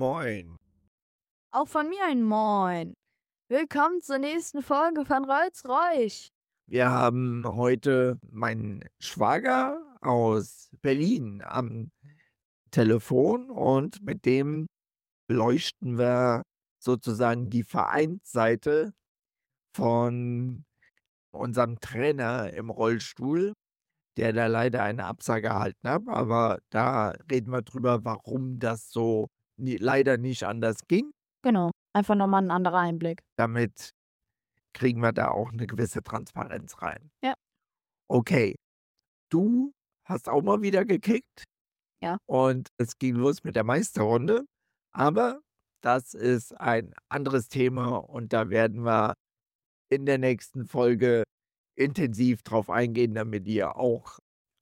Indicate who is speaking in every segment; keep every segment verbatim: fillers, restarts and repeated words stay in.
Speaker 1: Moin.
Speaker 2: Auch von mir ein Moin. Willkommen zur nächsten Folge von Rolls-Royce.
Speaker 1: Wir haben heute meinen Schwager aus Berlin am Telefon und mit dem beleuchten wir sozusagen die Vereinsseite von unserem Trainer im Rollstuhl, der da leider eine Absage erhalten hat. Aber da reden wir drüber, warum das so nie, leider nicht anders ging.
Speaker 2: Genau, einfach nochmal ein anderer Einblick.
Speaker 1: Damit kriegen wir da auch eine gewisse Transparenz rein.
Speaker 2: Ja.
Speaker 1: Okay, du hast auch mal wieder gekickt.
Speaker 2: Ja.
Speaker 1: Und es ging los mit der Meisterrunde. Aber das ist ein anderes Thema und da werden wir in der nächsten Folge intensiv drauf eingehen, damit ihr auch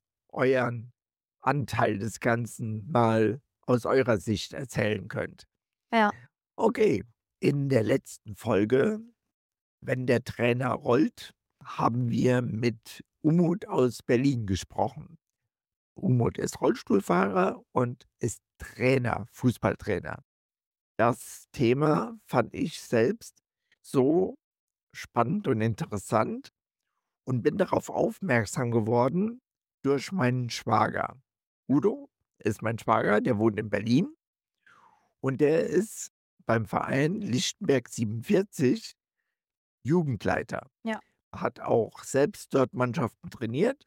Speaker 1: euren Anteil des Ganzen mal aus eurer Sicht erzählen könnt.
Speaker 2: Ja.
Speaker 1: Okay, in der letzten Folge, wenn der Trainer rollt, haben wir mit Umut aus Berlin gesprochen. Umut ist Rollstuhlfahrer und ist Trainer, Fußballtrainer. Das Thema fand ich selbst so spannend und interessant und bin darauf aufmerksam geworden durch meinen Schwager. Udo ist mein Schwager, der wohnt in Berlin und der ist beim Verein Lichtenberg siebenundvierzig Jugendleiter.
Speaker 2: Ja.
Speaker 1: Hat auch selbst dort Mannschaften trainiert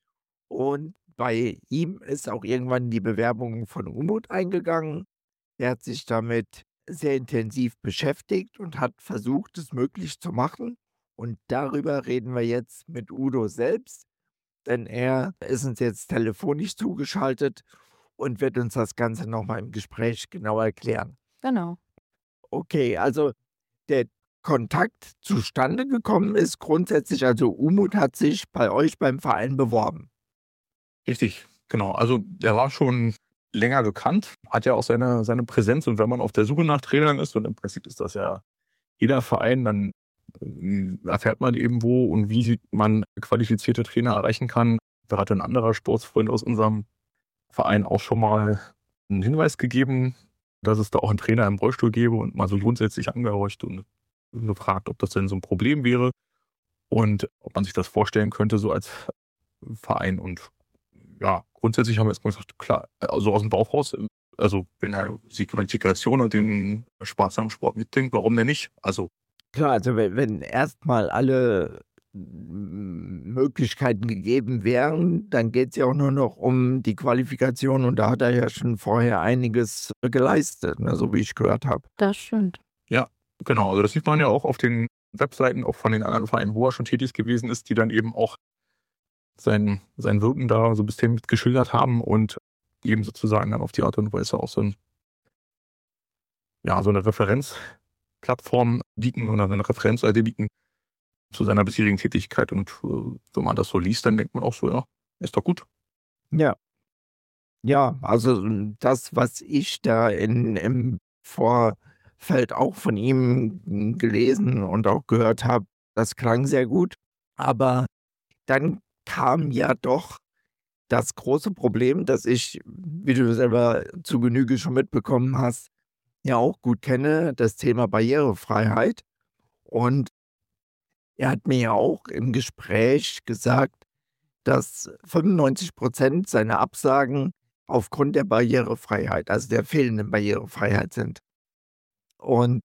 Speaker 1: und bei ihm ist auch irgendwann die Bewerbung von Umut eingegangen. Er hat sich damit sehr intensiv beschäftigt und hat versucht, es möglich zu machen. Und darüber reden wir jetzt mit Udo selbst, denn er ist uns jetzt telefonisch zugeschaltet und wird uns das Ganze nochmal im Gespräch genau erklären.
Speaker 2: Genau.
Speaker 1: Okay, also der Kontakt zustande gekommen ist grundsätzlich, also Umut hat sich bei euch beim Verein beworben.
Speaker 3: Richtig, genau. Also der war schon länger bekannt, hat ja auch seine, seine Präsenz und wenn man auf der Suche nach Trainern ist, und im Prinzip ist das ja jeder Verein, dann äh, erfährt man eben wo und wie man qualifizierte Trainer erreichen kann. Da hat ein anderer Sportsfreund aus unserem Verein auch schon mal einen Hinweis gegeben, dass es da auch einen Trainer im Rollstuhl gäbe und mal so grundsätzlich angehorcht und gefragt, ob das denn so ein Problem wäre und ob man sich das vorstellen könnte, so als Verein. Und ja, grundsätzlich haben wir jetzt gesagt, klar, also aus dem Bauch raus, also wenn er die Qualifikation und den Spaß am Sport mitdenkt, warum denn nicht? Also
Speaker 1: klar, also wenn, wenn erstmal alle Möglichkeiten gegeben wären, dann geht es ja auch nur noch um die Qualifikation und da hat er ja schon vorher einiges geleistet, ne, so wie ich gehört habe.
Speaker 2: Das stimmt.
Speaker 3: Ja, genau, also das sieht man ja auch auf den Webseiten, auch von den anderen Vereinen, wo er schon tätig gewesen ist, die dann eben auch sein, sein Wirken da so ein bisschen mit geschildert haben und eben sozusagen dann auf die Art und Weise auch so, ein, ja, so eine Referenzplattform bieten oder eine Referenzseite bieten zu seiner bisherigen Tätigkeit. Und äh, wenn man das so liest, dann denkt man auch so, ja, ist doch gut.
Speaker 1: Ja. Ja, also das, was ich da in, im Vorfeld auch von ihm gelesen und auch gehört habe, das klang sehr gut. Aber dann kam ja doch das große Problem, das ich, wie du selber zu Genüge schon mitbekommen hast, ja auch gut kenne, das Thema Barrierefreiheit. Und er hat mir ja auch im Gespräch gesagt, dass fünfundneunzig Prozent seiner Absagen aufgrund der Barrierefreiheit, also der fehlenden Barrierefreiheit sind. Und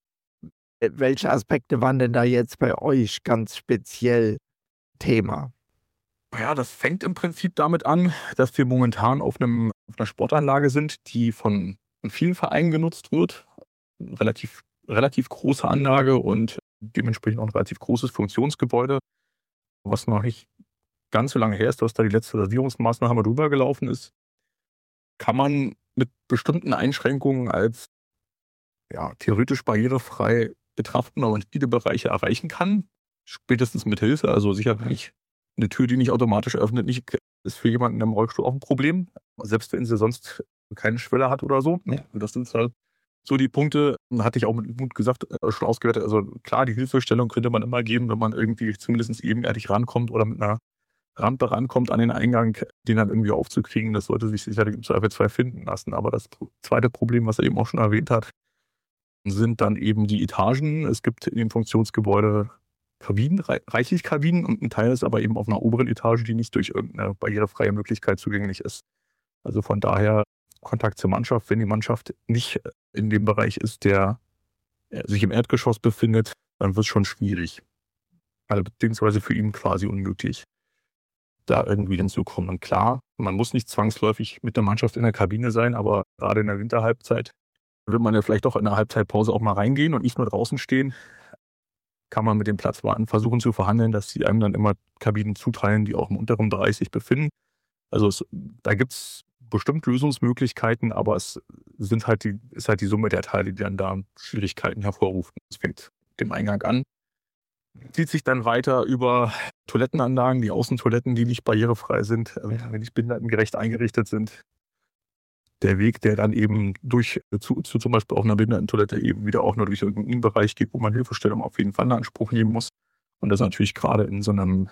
Speaker 1: welche Aspekte waren denn da jetzt bei euch ganz speziell Thema?
Speaker 3: Ja, das fängt im Prinzip damit an, dass wir momentan auf, einem, auf einer Sportanlage sind, die von vielen Vereinen genutzt wird. Relativ, relativ große Anlage und dementsprechend auch ein relativ großes Funktionsgebäude, was noch nicht ganz so lange her ist, dass da die letzte Sanierungsmaßnahme drüber gelaufen ist. Kann man mit bestimmten Einschränkungen als ja, theoretisch barrierefrei betrachten, aber nicht viele Bereiche erreichen kann. Spätestens mit Hilfe, also sicherlich eine Tür, die nicht automatisch öffnet, nicht, ist für jemanden im Rollstuhl auch ein Problem. Selbst wenn sie sonst keine Schwelle hat oder so. Ja. Das sind halt so die Punkte, hatte ich auch mit Mut gesagt, schon ausgewertet. Also klar, die Hilfestellung könnte man immer geben, wenn man irgendwie zumindest ebenerdig rankommt oder mit einer Rampe rankommt an den Eingang, den dann irgendwie aufzukriegen, das sollte sich sicherlich im Zweifelsfall finden lassen. Aber das zweite Problem, was er eben auch schon erwähnt hat, sind dann eben die Etagen. Es gibt in dem Funktionsgebäude Kabinen, reichlich Kabinen, und ein Teil ist aber eben auf einer oberen Etage, die nicht durch irgendeine barrierefreie Möglichkeit zugänglich ist. Also von daher Kontakt zur Mannschaft, wenn die Mannschaft nicht in dem Bereich ist, der sich im Erdgeschoss befindet, dann wird es schon schwierig. Also beziehungsweise für ihn quasi unmöglich, da irgendwie hinzukommen. Und klar, man muss nicht zwangsläufig mit der Mannschaft in der Kabine sein, aber gerade in der Winterhalbzeit wird man ja vielleicht doch in der Halbzeitpause auch mal reingehen und nicht nur draußen stehen. Kann man mit dem Platzwarten versuchen zu verhandeln, dass sie einem dann immer Kabinen zuteilen, die auch im unteren Bereich sich befinden. Also es, da gibt es bestimmt Lösungsmöglichkeiten, aber es sind halt die, ist halt die Summe der Teile, die dann da Schwierigkeiten hervorrufen. Es fängt dem Eingang an, zieht sich dann weiter über Toilettenanlagen, die Außentoiletten, die nicht barrierefrei sind, wenn nicht behindertengerecht eingerichtet sind. Der Weg, der dann eben durch zu, zu zum Beispiel auf einer Behindertentoilette eben wieder auch nur durch irgendeinen Bereich geht, wo man Hilfestellung auf jeden Fall in Anspruch nehmen muss. Und das natürlich gerade in so einem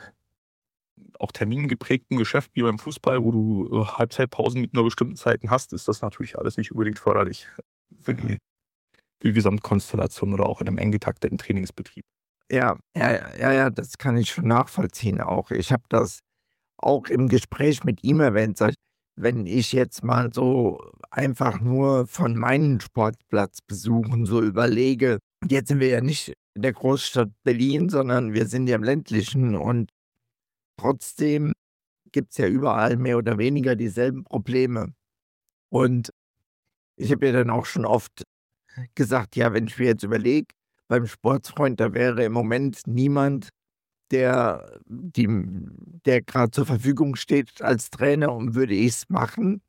Speaker 3: auch termingeprägten Geschäft wie beim Fußball, wo du Halbzeitpausen mit nur bestimmten Zeiten hast, ist das natürlich alles nicht unbedingt förderlich für die, für die Gesamtkonstellation oder auch in einem eng getakteten Trainingsbetrieb.
Speaker 1: Ja, ja, ja, ja, das kann ich schon nachvollziehen auch. Ich habe das auch im Gespräch mit ihm erwähnt. Wenn ich jetzt mal so einfach nur von meinen Sportplatzbesuchen so überlege, jetzt sind wir ja nicht in der Großstadt Berlin, sondern wir sind ja im ländlichen, und trotzdem gibt es ja überall mehr oder weniger dieselben Probleme. Und ich habe ja dann auch schon oft gesagt, ja, wenn ich mir jetzt überlege, beim Sportsfreund, da wäre im Moment niemand, der, die, der gerade zur Verfügung steht als Trainer, und würde ich es machen.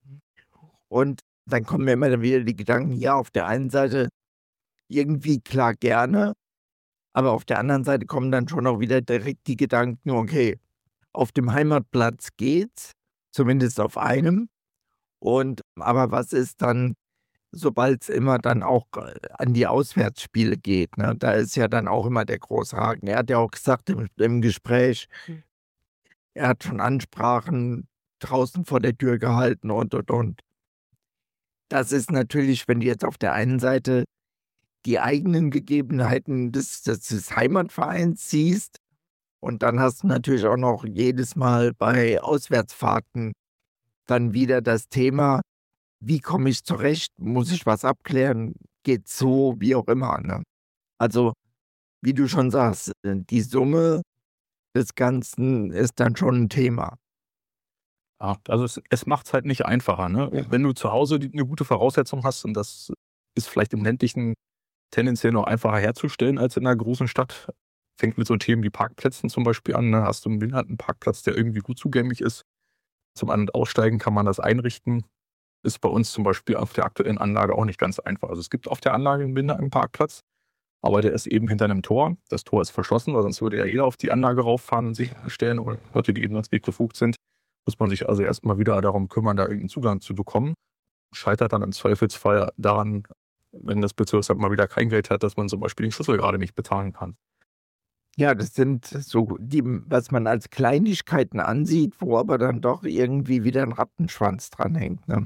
Speaker 1: Und dann kommen mir immer wieder die Gedanken, ja, auf der einen Seite irgendwie klar gerne, aber auf der anderen Seite kommen dann schon auch wieder direkt die Gedanken, okay, auf dem Heimatplatz geht's, zumindest auf einem. Und aber was ist dann, sobald es immer dann auch an die Auswärtsspiele geht, ne? Da ist ja dann auch immer der große Haken. Er hat ja auch gesagt im, im Gespräch, er hat schon Ansprachen draußen vor der Tür gehalten und, und, und. Das ist natürlich, wenn du jetzt auf der einen Seite die eigenen Gegebenheiten des, des, des Heimatvereins siehst, und dann hast du natürlich auch noch jedes Mal bei Auswärtsfahrten dann wieder das Thema, wie komme ich zurecht, muss ich was abklären, geht so, wie auch immer. Ne? Also, wie du schon sagst, die Summe des Ganzen ist dann schon ein Thema.
Speaker 3: Ja, also es, es macht es halt nicht einfacher. Ne? Ja. Wenn du zu Hause die, eine gute Voraussetzung hast, und das ist vielleicht im ländlichen tendenziell noch einfacher herzustellen als in einer großen Stadt, fängt mit so Themen wie Parkplätzen zum Beispiel an. Ne? Hast du einen Behindertenparkplatz, der irgendwie gut zugänglich ist, zum An- und Aussteigen kann man das einrichten. Ist bei uns zum Beispiel auf der aktuellen Anlage auch nicht ganz einfach. Also es gibt auf der Anlage einen Behindertenparkplatz, aber der ist eben hinter einem Tor. Das Tor ist verschlossen, weil sonst würde ja jeder auf die Anlage rauffahren und sich stellen, oder Leute, die eben als Weg befugt sind. Muss man sich also erstmal wieder darum kümmern, da irgendeinen Zugang zu bekommen. Scheitert dann im Zweifelsfall daran, wenn das Bezirksamt mal wieder kein Geld hat, dass man zum Beispiel den Schlüssel gerade nicht bezahlen kann.
Speaker 1: Ja, das sind so die, was man als Kleinigkeiten ansieht, wo aber dann doch irgendwie wieder ein Rattenschwanz dranhängt. Ne?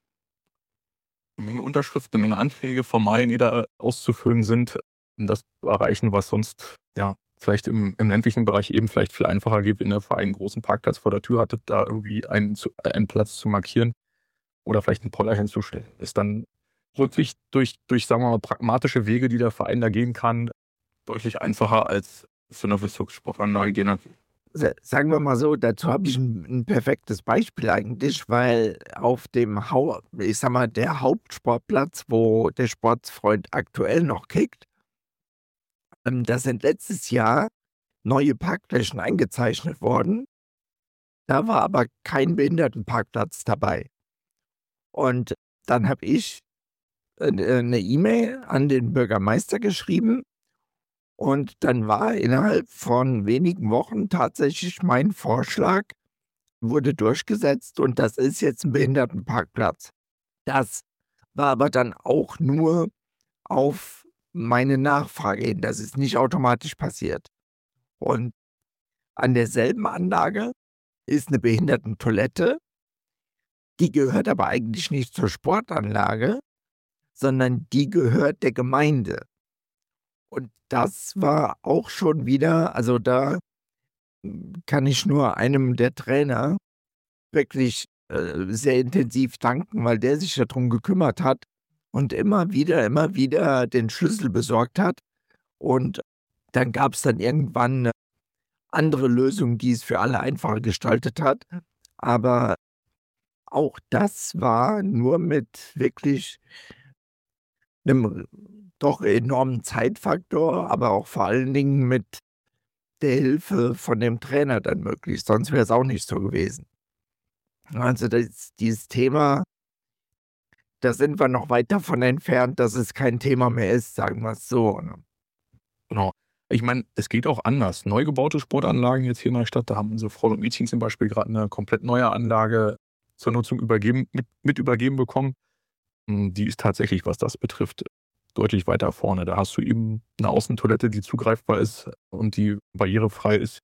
Speaker 3: Eine Menge Unterschriften, eine Menge Anträge, Formalien, die da auszufüllen sind, um das zu erreichen, was sonst ja vielleicht im, im ländlichen Bereich eben vielleicht viel einfacher geht, wenn der Verein einen großen Parkplatz vor der Tür hatte, da irgendwie einen, einen Platz zu markieren oder vielleicht einen Poller hinzustellen. Ist dann wirklich durch, durch, sagen wir mal, pragmatische Wege, die der Verein da gehen kann, deutlich einfacher als für eine Bezirkssportanlage gehen.
Speaker 1: Sagen wir mal so, dazu habe ich ein, ein perfektes Beispiel eigentlich, weil auf dem, Hau ich sag mal, der Hauptsportplatz, wo der Sportsfreund aktuell noch kickt, ähm, da sind letztes Jahr neue Parkflächen eingezeichnet worden. Da war aber kein Behindertenparkplatz dabei. Und dann habe ich eine E-Mail an den Bürgermeister geschrieben, und dann war innerhalb von wenigen Wochen tatsächlich mein Vorschlag, wurde durchgesetzt, und das ist jetzt ein Behindertenparkplatz. Das war aber dann auch nur auf meine Nachfrage hin. Das ist nicht automatisch passiert. Und an derselben Anlage ist eine Behindertentoilette. Die gehört aber eigentlich nicht zur Sportanlage, sondern die gehört der Gemeinde. Und das war auch schon wieder, also da kann ich nur einem der Trainer wirklich äh, sehr intensiv danken, weil der sich darum gekümmert hat und immer wieder, immer wieder den Schlüssel besorgt hat. Und dann gab es dann irgendwann eine andere Lösung, die es für alle einfacher gestaltet hat. Aber auch das war nur mit wirklich einem doch enormen Zeitfaktor, aber auch vor allen Dingen mit der Hilfe von dem Trainer dann möglich. Sonst wäre es auch nicht so gewesen. Also das, dieses Thema, da sind wir noch weit davon entfernt, dass es kein Thema mehr ist, sagen wir es so. Ne?
Speaker 3: Genau. Ich meine, es geht auch anders. Neu gebaute Sportanlagen jetzt hier in der Stadt, da haben unsere Frauen und Mädchen zum Beispiel gerade eine komplett neue Anlage zur Nutzung übergeben, mit, mit übergeben bekommen. Die ist tatsächlich, was das betrifft, deutlich weiter vorne. Da hast du eben eine Außentoilette, die zugreifbar ist und die barrierefrei ist.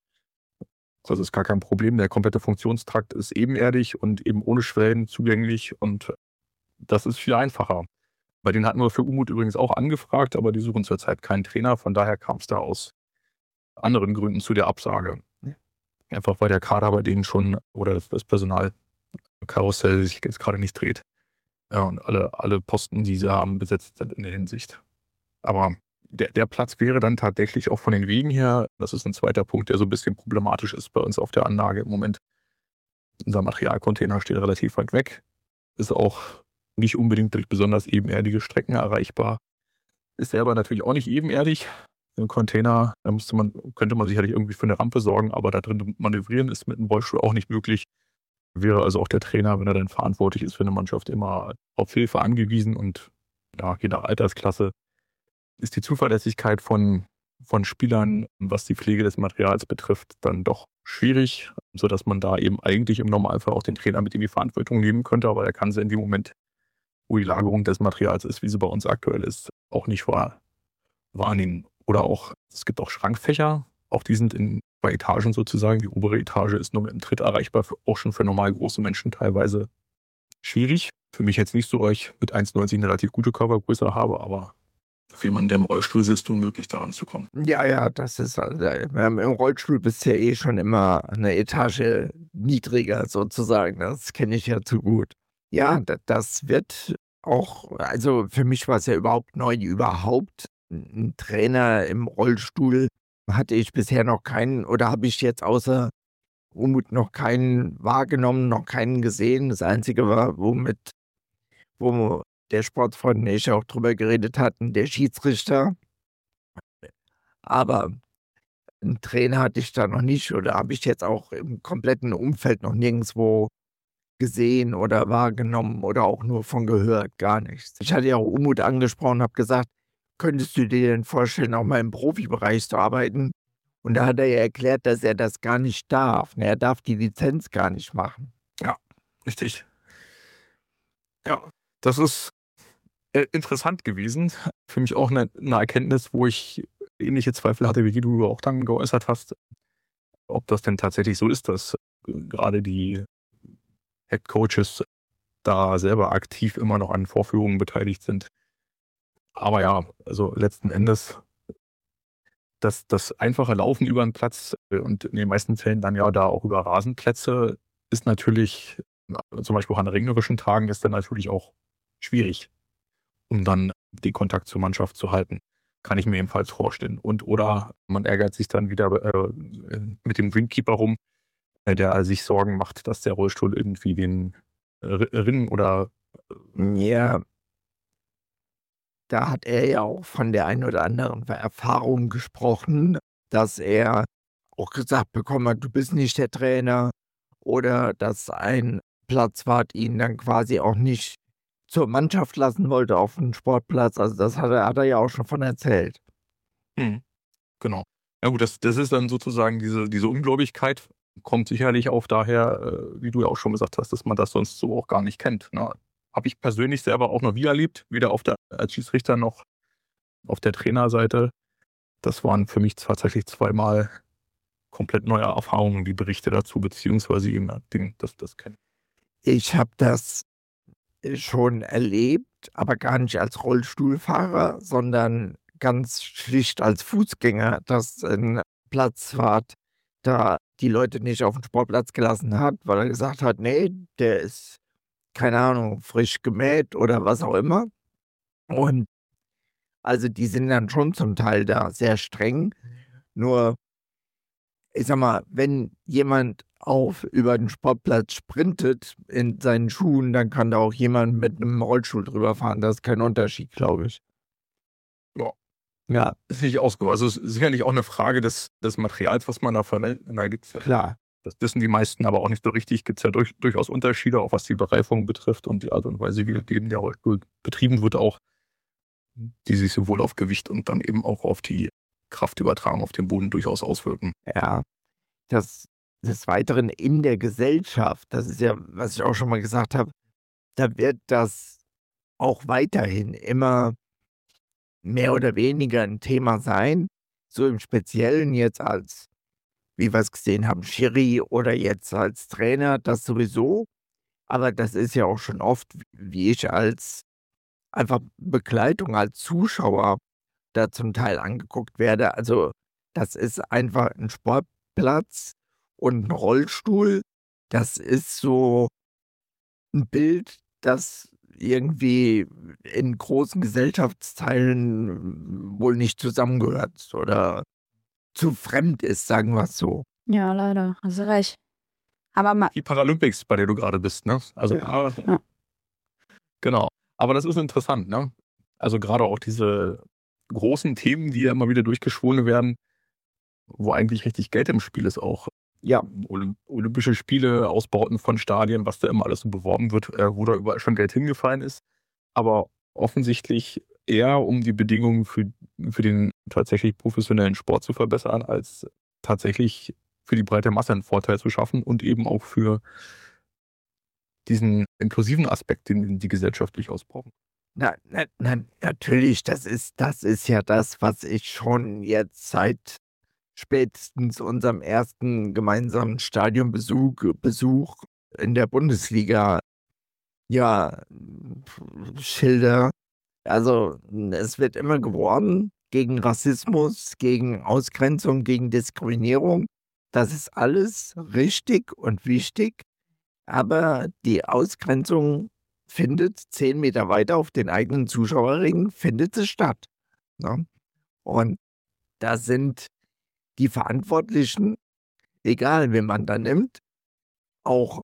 Speaker 3: Das ist gar kein Problem. Der komplette Funktionstrakt ist ebenerdig und eben ohne Schwellen zugänglich und das ist viel einfacher. Bei denen hatten wir für Umut übrigens auch angefragt, aber die suchen zurzeit keinen Trainer. Von daher kam es da aus anderen Gründen zu der Absage. Einfach weil der Kader bei denen schon oder das Personalkarussell sich jetzt gerade nicht dreht. Ja, und alle, alle Posten, die sie haben, besetzt sind in der Hinsicht. Aber der, der Platz wäre dann tatsächlich auch von den Wegen her, das ist ein zweiter Punkt, der so ein bisschen problematisch ist bei uns auf der Anlage im Moment. Unser Materialcontainer steht relativ weit weg, ist auch nicht unbedingt durch besonders ebenerdige Strecken erreichbar. Ist selber natürlich auch nicht ebenerdig. Im Container, da müsste man, könnte man sicherlich irgendwie für eine Rampe sorgen, aber da drin manövrieren ist mit einem Rollstuhl auch nicht möglich. Wäre also auch der Trainer, wenn er dann verantwortlich ist für eine Mannschaft, immer auf Hilfe angewiesen und ja, je nach Altersklasse ist die Zuverlässigkeit von, von Spielern, was die Pflege des Materials betrifft, dann doch schwierig, sodass man da eben eigentlich im Normalfall auch den Trainer mit in die Verantwortung nehmen könnte, aber er kann sie in dem Moment, wo die Lagerung des Materials ist, wie sie bei uns aktuell ist, auch nicht wahr, wahrnehmen. Oder auch, es gibt auch Schrankfächer, auch die sind in zwei Etagen sozusagen. Die obere Etage ist nur mit dem Tritt erreichbar, für, auch schon für normal große Menschen teilweise schwierig. Für mich jetzt nicht so, weil ich mit eins neunzig eine relativ gute Körpergröße habe, aber für jemanden, der im Rollstuhl sitzt, unmöglich daran zu kommen.
Speaker 1: Ja, ja, das ist, also, im Rollstuhl bist du ja eh schon immer eine Etage niedriger sozusagen. Das kenne ich ja zu gut. Ja, das wird auch, also für mich war es ja überhaupt neu, überhaupt ein Trainer im Rollstuhl hatte ich bisher noch keinen oder habe ich jetzt außer Umut noch keinen wahrgenommen, noch keinen gesehen. Das Einzige war, womit, wo der Sportfreund und ich auch drüber geredet hatten, der Schiedsrichter. Aber einen Trainer hatte ich da noch nicht oder habe ich jetzt auch im kompletten Umfeld noch nirgendwo gesehen oder wahrgenommen oder auch nur von gehört, gar nichts. Ich hatte ja auch Umut angesprochen, habe gesagt, könntest du dir denn vorstellen, auch mal im Profibereich zu arbeiten? Und da hat er ja erklärt, dass er das gar nicht darf. Er darf die Lizenz gar nicht machen.
Speaker 3: Ja, richtig. Ja, das ist äh, interessant gewesen. Für mich auch eine, eine Erkenntnis, wo ich ähnliche Zweifel hatte, wie du auch dann geäußert hast, ob das denn tatsächlich so ist, dass gerade die Head Coaches da selber aktiv immer noch an Vorführungen beteiligt sind. Aber ja, also letzten Endes, das, das einfache Laufen über einen Platz und in den meisten Fällen dann ja da auch über Rasenplätze ist natürlich, zum Beispiel auch an regnerischen Tagen, ist dann natürlich auch schwierig, um dann den Kontakt zur Mannschaft zu halten. Kann ich mir ebenfalls vorstellen. Und oder man ärgert sich dann wieder äh, mit dem Greenkeeper rum, der sich Sorgen macht, dass der Rollstuhl irgendwie den Rinnen oder...
Speaker 1: Ja, da hat er ja auch von der einen oder anderen Erfahrung gesprochen, dass er auch gesagt bekommen hat, du bist nicht der Trainer oder dass ein Platzwart ihn dann quasi auch nicht zur Mannschaft lassen wollte auf dem Sportplatz. Also das hat er, hat er ja auch schon von erzählt.
Speaker 3: Hm, genau. Ja gut, das, das ist dann sozusagen diese, diese Ungläubigkeit, kommt sicherlich auch daher, äh, wie du ja auch schon gesagt hast, dass man das sonst so auch gar nicht kennt. Ne? Habe ich persönlich selber auch noch nie erlebt, weder auf der, als Schiedsrichter noch auf der Trainerseite. Das waren für mich tatsächlich zweimal komplett neue Erfahrungen, die Berichte dazu, beziehungsweise eben den, das, das kennen?
Speaker 1: Ich habe das schon erlebt, aber gar nicht als Rollstuhlfahrer, sondern ganz schlicht als Fußgänger, dass ein Platzwart da die Leute nicht auf den Sportplatz gelassen hat, weil er gesagt hat, nee, der ist, keine Ahnung, frisch gemäht oder was auch immer. Und also die sind dann schon zum Teil da sehr streng. Nur, ich sag mal, wenn jemand auf über den Sportplatz sprintet in seinen Schuhen, dann kann da auch jemand mit einem Rollstuhl drüber fahren. Das ist kein Unterschied, glaube ich.
Speaker 3: Ja.
Speaker 1: Ja,
Speaker 3: Das finde ich auch so. Also es ist sicherlich auch eine Frage des, des Materials, was man da verwendet. Da gibt's ja,
Speaker 1: klar.
Speaker 3: das wissen die meisten aber auch nicht so richtig. Gibt es ja durch, durchaus Unterschiede, auch was die Bereifung betrifft und die Art und Weise, wie eben der Rollstuhl betrieben wird, auch die sich sowohl auf Gewicht und dann eben auch auf die Kraftübertragung auf den Boden durchaus auswirken.
Speaker 1: Ja, das des Weiteren in der Gesellschaft, das ist ja, was ich auch schon mal gesagt habe, da wird das auch weiterhin immer mehr oder weniger ein Thema sein. So im Speziellen jetzt als, wie wir es gesehen haben, Schiri oder jetzt als Trainer, das sowieso. Aber das ist ja auch schon oft, wie ich als einfach Begleitung, als Zuschauer da zum Teil angeguckt werde. Also das ist einfach ein Sportplatz und ein Rollstuhl. Das ist so ein Bild, das irgendwie in großen Gesellschaftsteilen wohl nicht zusammengehört oder zu fremd ist, sagen wir es so.
Speaker 2: Ja, leider. Hast du recht. Aber ma
Speaker 3: Die Paralympics, bei der du gerade bist, ne? Also,
Speaker 1: Ja.
Speaker 2: Ja.
Speaker 3: Genau. Aber das ist interessant, ne? Also gerade auch diese großen Themen, die ja immer wieder durchgeschwungen werden, wo eigentlich richtig Geld im Spiel ist auch.
Speaker 1: Ja,
Speaker 3: Olymp- Olympische Spiele, Ausbauten von Stadien, was da immer alles so beworben wird, äh, wo da überall schon Geld hingefallen ist. Aber offensichtlich eher, um die Bedingungen für, für den tatsächlich professionellen Sport zu verbessern, als tatsächlich für die breite Masse einen Vorteil zu schaffen und eben auch für diesen inklusiven Aspekt, den die Gesellschaft durchaus brauchen.
Speaker 1: na, na, na, natürlich, das ist, das ist ja das, was ich schon jetzt seit spätestens unserem ersten gemeinsamen Stadionbesuch Besuch in der Bundesliga ja schilder. Also es wird immer geworben gegen Rassismus, gegen Ausgrenzung, gegen Diskriminierung. Das ist alles richtig und wichtig, aber die Ausgrenzung findet zehn Meter weiter auf den eigenen Zuschauerringen, findet sie statt. Ne? Und da sind die Verantwortlichen, egal wen man da nimmt, auch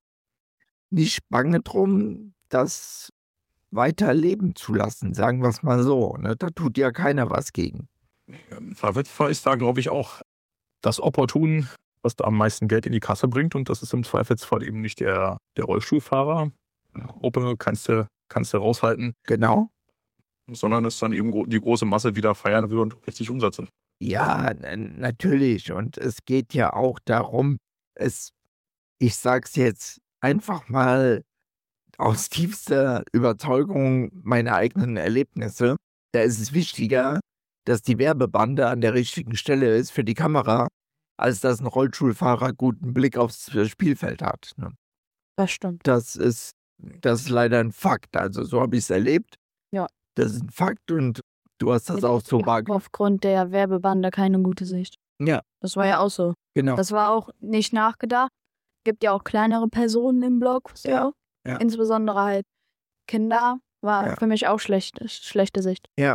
Speaker 1: nicht bange drum, das weiter leben zu lassen, sagen wir es mal so. Ne? Da tut ja keiner was gegen.
Speaker 3: Im Zweifelsfall ist da, glaube ich, auch das Opportun, was da am meisten Geld in die Kasse bringt. Und das ist im Zweifelsfall eben nicht der, der Rollstuhlfahrer. Open kannst du, kannst du raushalten,
Speaker 1: Genau.
Speaker 3: sondern es dann eben gro- die große Masse wieder feiern will und richtig umsetzen.
Speaker 1: Ja, n- natürlich. Und es geht ja auch darum, es, ich sag's jetzt einfach mal aus tiefster Überzeugung meiner eigenen Erlebnisse, da ist es wichtiger, dass die Werbebande an der richtigen Stelle ist für die Kamera, als dass ein Rollstuhlfahrer guten Blick aufs Spielfeld hat. Ne?
Speaker 2: das stimmt.
Speaker 1: Das ist, das ist leider ein Fakt. Also so habe ich es erlebt.
Speaker 2: Ja.
Speaker 1: Das ist ein Fakt und du hast das auch so
Speaker 2: Ja,
Speaker 1: wahrgenommen.
Speaker 2: aufgrund der Werbebande keine gute Sicht.
Speaker 1: Ja,
Speaker 2: Das war ja auch so.
Speaker 1: genau.
Speaker 2: Das war auch nicht nachgedacht. Gibt ja auch kleinere Personen im Blog. So.
Speaker 1: Ja, ja.
Speaker 2: Insbesondere halt Kinder. War
Speaker 1: Ja.
Speaker 2: für mich auch schlecht, schlechte Sicht.
Speaker 1: Ja,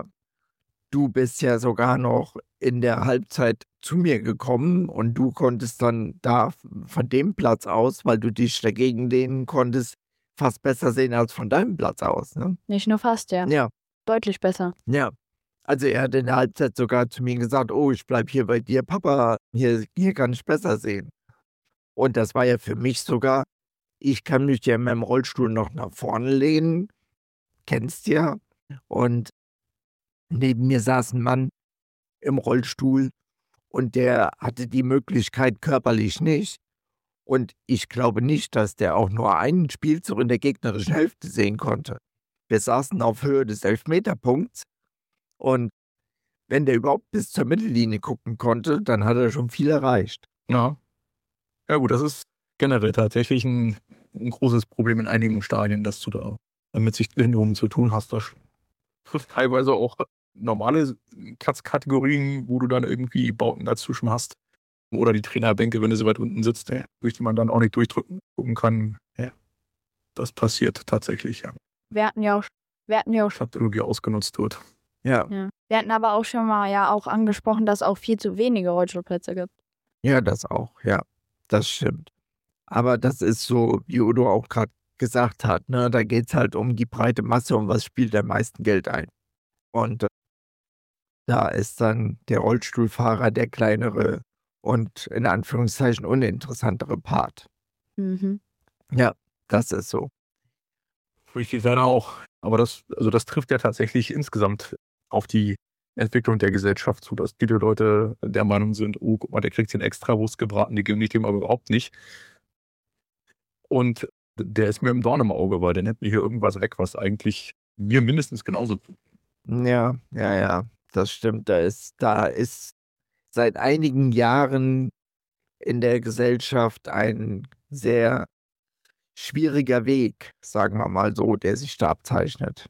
Speaker 1: du bist ja sogar noch in der Halbzeit zu mir gekommen und du konntest dann da von dem Platz aus, weil du dich dagegen lehnen konntest, fast besser sehen als von deinem Platz aus. Ne?
Speaker 2: Nicht nur fast, ja.
Speaker 1: Ja,
Speaker 2: Deutlich besser.
Speaker 1: ja. Also er hat in der Halbzeit sogar zu mir gesagt, oh, ich bleib hier bei dir, Papa, hier, hier kann ich besser sehen. Und das war ja für mich sogar, ich kann mich ja in meinem Rollstuhl noch nach vorne lehnen, kennst ja, und neben mir saß ein Mann im Rollstuhl und der hatte die Möglichkeit körperlich nicht. Und ich glaube nicht, dass der auch nur einen Spielzug in der gegnerischen Hälfte sehen konnte. Wir saßen auf Höhe des Elfmeterpunkts und wenn der überhaupt bis zur Mittellinie gucken konnte, dann hat er schon viel erreicht.
Speaker 3: Ja. Ja gut, das ist generell tatsächlich ein, ein großes Problem in einigen Stadien, dass du da mit Sichtbehinderungen zu tun hast. Das trifft teilweise auch normale Kategorie, wo du dann irgendwie Bauten dazwischen hast. Oder die Trainerbänke, wenn du so weit unten sitzt, ja, durch die man dann auch nicht durchdrücken gucken kann. Ja, das passiert tatsächlich, ja.
Speaker 2: Wir hatten ja auch, wir hatten ja auch,
Speaker 3: Technologie ausgenutzt wird.
Speaker 1: Ja,
Speaker 2: ja. Wir hatten aber auch schon mal ja auch angesprochen, dass es auch viel zu wenige Rollstuhlplätze gibt.
Speaker 1: ja, das auch, ja, das stimmt. Aber das ist so, wie Udo auch gerade gesagt hat, ne, da geht es halt um die breite Masse und was spielt am meisten Geld ein. Und äh, da ist dann der Rollstuhlfahrer der kleinere und in Anführungszeichen uninteressantere Part.
Speaker 2: Mhm.
Speaker 1: Ja, das ist so.
Speaker 3: Richtig leider auch. Aber das, also das trifft ja tatsächlich insgesamt auf die Entwicklung der Gesellschaft zu, dass viele Leute der Meinung sind, oh, guck mal, der kriegt den Extrawurst gebraten, die geben ich dem aber überhaupt nicht. Und der ist mir im Dorn im Auge, weil der nimmt mir hier irgendwas weg, was eigentlich mir mindestens genauso.
Speaker 1: Ja, ja, ja, das stimmt. Da ist, da ist seit einigen Jahren in der Gesellschaft ein sehr schwieriger Weg, sagen wir mal so, der sich da abzeichnet.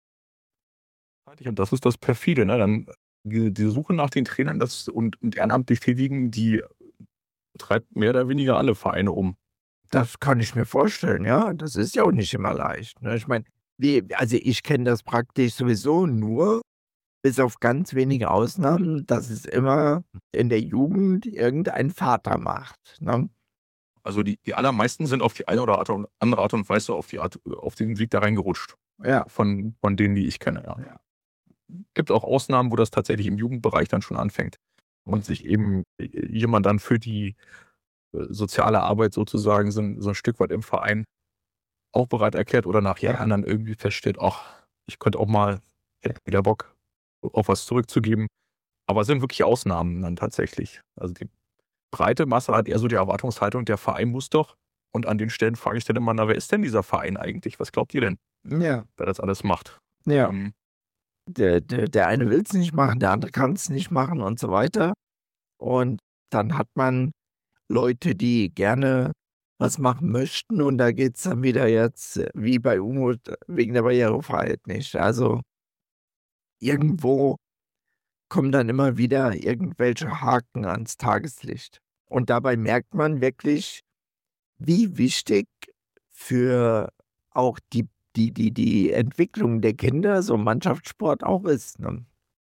Speaker 3: Und das ist das Perfide, ne? Dann die, die Suche nach den Trainern das und, und ehrenamtlich Tätigen, die treibt mehr oder weniger alle Vereine um.
Speaker 1: Das kann ich mir vorstellen, ja. Das ist ja auch nicht immer leicht. Ne? Ich meine, wie, also ich kenne das praktisch sowieso nur, bis auf ganz wenige Ausnahmen, dass es immer in der Jugend irgendein Vater macht. Ne?
Speaker 3: Also die, die allermeisten sind auf die eine oder andere Art und Weise auf, die Art, auf den Weg da reingerutscht.
Speaker 1: Ja.
Speaker 3: Von, von denen, die ich kenne, ja.
Speaker 1: Ja.
Speaker 3: Gibt auch Ausnahmen, wo das tatsächlich im Jugendbereich dann schon anfängt. Und sich eben jemand dann für die soziale Arbeit sozusagen so, so ein Stück weit im Verein auch bereit erklärt oder nach Jahren dann irgendwie feststellt, ach, ich könnte auch mal, hätte wieder Bock, auf was zurückzugeben. Aber es sind wirklich Ausnahmen dann tatsächlich. Also die breite Masse hat eher so die Erwartungshaltung, der Verein muss doch. Und an den Stellen frage ich dann immer, na, wer ist denn dieser Verein eigentlich? Was glaubt ihr denn,
Speaker 1: Ja.
Speaker 3: wer das alles macht?
Speaker 1: Ja.
Speaker 3: Ähm,
Speaker 1: Der, der, der eine will es nicht machen, der andere kann es nicht machen und so weiter. Und dann hat man Leute, die gerne was machen möchten. Und da geht es dann wieder jetzt, wie bei Umut, wegen der Barrierefreiheit nicht. Also irgendwo kommen dann immer wieder irgendwelche Haken ans Tageslicht. Und dabei merkt man wirklich, wie wichtig für auch die, die, die, die Entwicklung der Kinder so Mannschaftssport auch ist. Ne?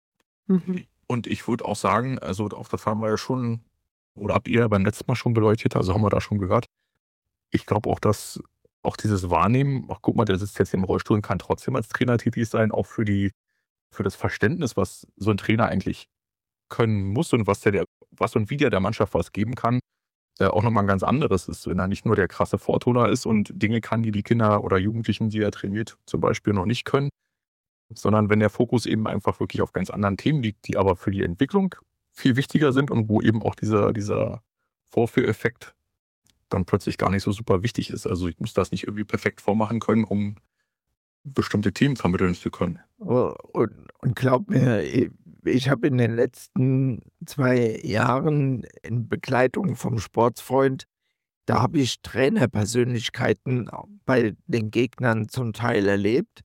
Speaker 3: Mhm. Und ich würde auch sagen, also auch das haben wir ja schon, oder habt ihr beim letzten Mal schon beleuchtet, also haben wir da schon gehört. Ich glaube auch, dass auch dieses Wahrnehmen, ach guck mal, der sitzt jetzt im Rollstuhl und kann trotzdem als Trainer tätig sein, auch für die, für das Verständnis, was so ein Trainer eigentlich können muss und was der, was und wie der der Mannschaft was geben kann, äh, auch nochmal ein ganz anderes ist, wenn er nicht nur der krasse Vortoner ist und Dinge kann, die die Kinder oder Jugendlichen, die er trainiert, zum Beispiel noch nicht können, sondern wenn der Fokus eben einfach wirklich auf ganz anderen Themen liegt, die aber für die Entwicklung viel wichtiger sind und wo eben auch dieser, dieser Vorführeffekt dann plötzlich gar nicht so super wichtig ist. Also ich muss das nicht irgendwie perfekt vormachen können, um bestimmte Themen vermitteln zu können.
Speaker 1: Und, und glaub mir, ich habe in den letzten zwei Jahren in Begleitung vom Sportsfreund, da habe ich Trainerpersönlichkeiten bei den Gegnern zum Teil erlebt.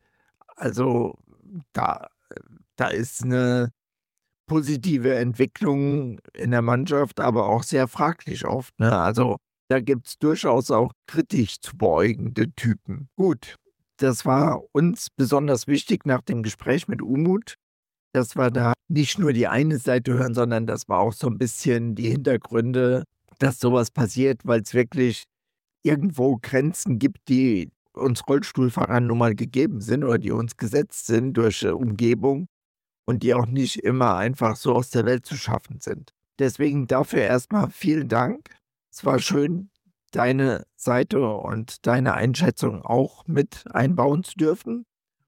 Speaker 1: Also da, da ist eine positive Entwicklung in der Mannschaft, aber auch sehr fraglich oft. Ne? Also da gibt es durchaus auch kritisch zu beäugende Typen. Gut, das war uns besonders wichtig nach dem Gespräch mit Umut, dass wir da nicht nur die eine Seite hören, sondern das war auch so ein bisschen die Hintergründe, dass sowas passiert, weil es wirklich irgendwo Grenzen gibt, die uns Rollstuhlfahrern nun mal gegeben sind oder die uns gesetzt sind durch äh, Umgebung und die auch nicht immer einfach so aus der Welt zu schaffen sind. Deswegen dafür erstmal vielen Dank. Es war schön, deine Seite und deine Einschätzung auch mit einbauen zu dürfen.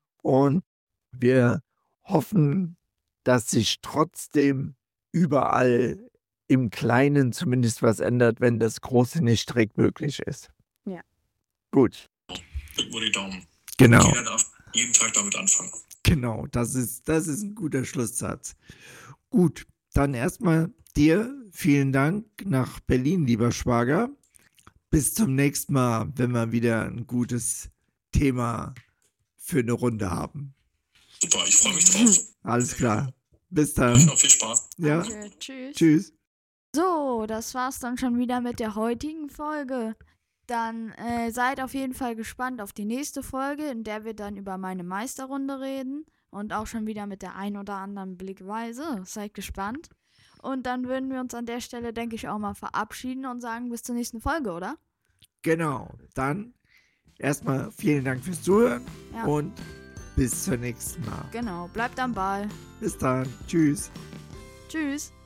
Speaker 1: Und wir hoffen, dass sich trotzdem überall im Kleinen zumindest was ändert, wenn das Große nicht direkt möglich ist.
Speaker 2: Ja.
Speaker 1: Gut.
Speaker 3: Drücken wir die Daumen.
Speaker 1: Genau.
Speaker 3: Jeder darf jeden Tag damit anfangen.
Speaker 1: Genau, das ist, das ist ein guter Schlusssatz. Gut, dann erstmal dir vielen Dank nach Berlin, lieber Schwager. Bis zum nächsten Mal, wenn wir wieder ein gutes Thema für eine Runde haben.
Speaker 4: Super, ich freue mich drauf.
Speaker 1: Alles klar. Bis
Speaker 4: Euch
Speaker 1: dann.
Speaker 4: noch viel Spaß.
Speaker 1: Ja.
Speaker 2: Danke, tschüss.
Speaker 1: Tschüss.
Speaker 2: So, das war's dann schon wieder mit der heutigen Folge. Dann äh, seid auf jeden Fall gespannt auf die nächste Folge, in der wir dann über meine Meisterrunde reden und auch schon wieder mit der ein oder anderen Blickweise. Seid gespannt. Und dann würden wir uns an der Stelle, denke ich, auch mal verabschieden und sagen bis zur nächsten Folge, oder?
Speaker 1: Genau. Dann erstmal vielen Dank fürs Zuhören
Speaker 2: Ja.
Speaker 1: und bis zum nächsten Mal.
Speaker 2: Genau, bleibt am Ball.
Speaker 1: Bis dann. Tschüss.
Speaker 2: Tschüss.